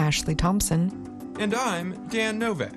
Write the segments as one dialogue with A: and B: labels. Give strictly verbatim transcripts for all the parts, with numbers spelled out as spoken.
A: Ashley Thompson.
B: And I'm Dan Novak.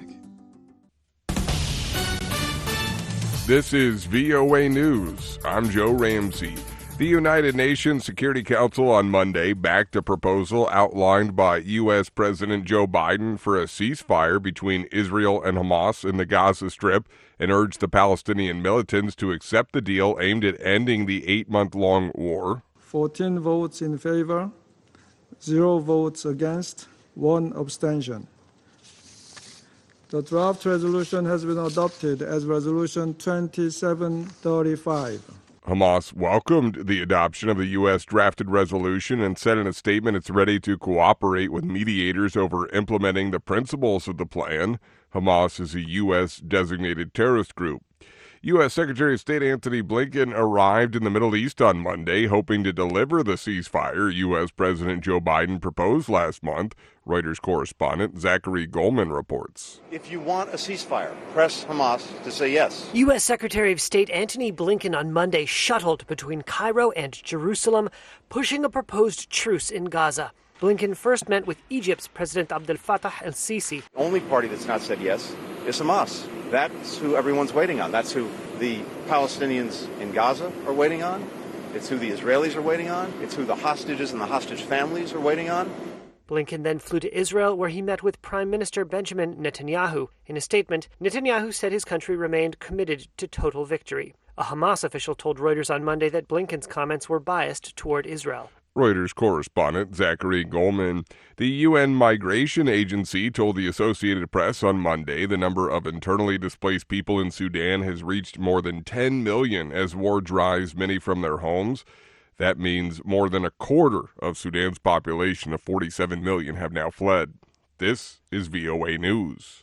C: This is V O A News. I'm Joe Ramsey. The United Nations Security Council on Monday backed a proposal outlined by U S. President Joe Biden for a ceasefire between Israel and Hamas in the Gaza Strip and urged the Palestinian militants to accept the deal aimed at ending the eight-month-long war.
D: fourteen votes in favor, zero votes against, one abstention. The draft resolution has been adopted as Resolution twenty-seven thirty-five.
C: Hamas welcomed the adoption of the U S drafted resolution and said in a statement it's ready to cooperate with mediators over implementing the principles of the plan. Hamas is a U S designated terrorist group. U S. Secretary of State Antony Blinken arrived in the Middle East on Monday, hoping to deliver the ceasefire U S. President Joe Biden proposed last month. Reuters correspondent Zachary Goldman reports.
E: If you want a ceasefire, press Hamas to say yes.
F: U S. Secretary of State Antony Blinken on Monday shuttled between Cairo and Jerusalem, pushing a proposed truce in Gaza. Blinken first met with Egypt's President Abdel Fattah el-Sisi.
E: The only party that's not said yes is Hamas. That's who everyone's waiting on. That's who the Palestinians in Gaza are waiting on. It's who the Israelis are waiting on. It's who the hostages and the hostage families are waiting on.
F: Blinken then flew to Israel, where he met with Prime Minister Benjamin Netanyahu. In a statement, Netanyahu said his country remained committed to total victory. A Hamas official told Reuters on Monday that Blinken's comments were biased toward Israel.
C: Reuters correspondent Zachary Goldman. The U N Migration Agency told the Associated Press on Monday the number of internally displaced people in Sudan has reached more than ten million as war drives many from their homes. That means more than a quarter of Sudan's population of forty-seven million have now fled. This is V O A News.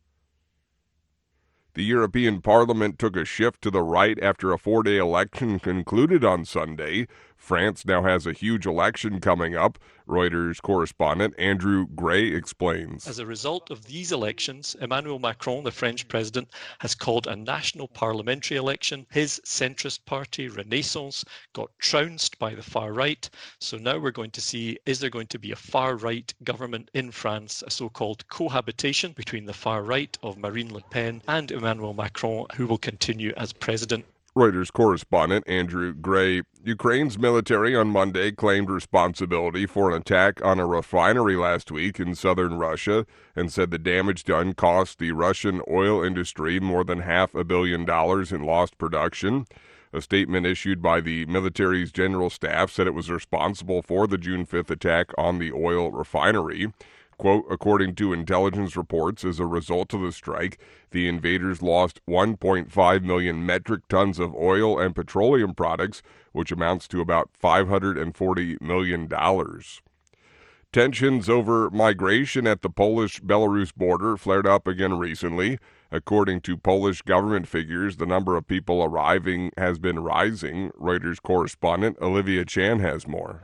C: The European Parliament took a shift to the right after a four-day election concluded on Sunday. France now has a huge election coming up. Reuters correspondent Andrew Gray explains.
G: As a result of these elections, Emmanuel Macron, the French president, has called a national parliamentary election. His centrist party, Renaissance, got trounced by the far right. So now we're going to see, is there going to be a far-right government in France, a so-called cohabitation between the far right of Marine Le Pen and Emmanuel Macron, who will continue as president.
C: Reuters correspondent Andrew Gray. Ukraine's military on Monday claimed responsibility for an attack on a refinery last week in southern Russia and said the damage done cost the Russian oil industry more than half a billion dollars in lost production. A statement issued by the military's general staff said it was responsible for the June fifth attack on the oil refinery. Quote, according to intelligence reports, as a result of the strike, the invaders lost one point five million metric tons of oil and petroleum products, which amounts to about five hundred forty million dollars. Tensions over migration at the Polish-Belarus border flared up again recently. According to Polish government figures, the number of people arriving has been rising. Reuters correspondent Olivia Chan has more.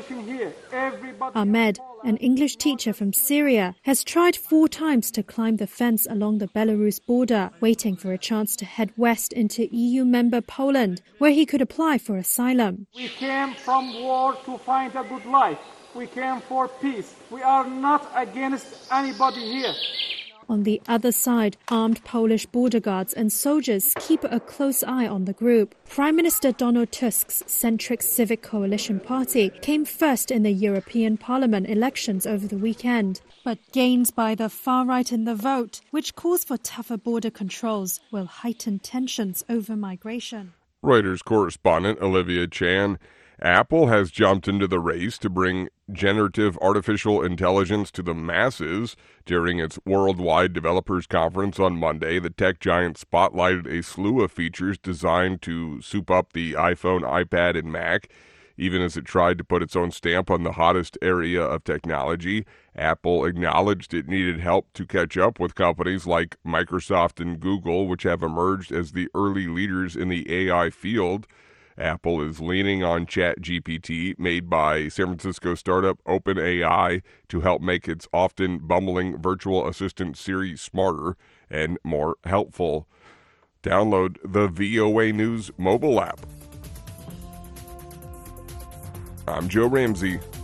H: Ahmed, an English teacher from Syria, has tried four times to climb the fence along the Belarus border, waiting for a chance to head west into E U member Poland, where he could apply for asylum.
I: We came from war to find a good life. We came for peace. We are not against anybody here.
H: On the other side, armed Polish border guards and soldiers keep a close eye on the group. Prime Minister Donald Tusk's centric Civic Coalition Party came first in the European Parliament elections over the weekend. But gains by the far right in the vote, which calls for tougher border controls, will heighten tensions over migration.
C: Reuters correspondent Olivia Chan. Apple has jumped into the race to bring generative artificial intelligence to the masses. During its Worldwide Developers Conference on Monday, the tech giant spotlighted a slew of features designed to soup up the iPhone, iPad, and Mac. Even as it tried to put its own stamp on the hottest area of technology, Apple acknowledged it needed help to catch up with companies like Microsoft and Google, which have emerged as the early leaders in the A I field. Apple is leaning on ChatGPT, made by San Francisco startup OpenAI, to help make its often bumbling virtual assistant Siri smarter and more helpful. Download the V O A News mobile app. I'm Joe Ramsey.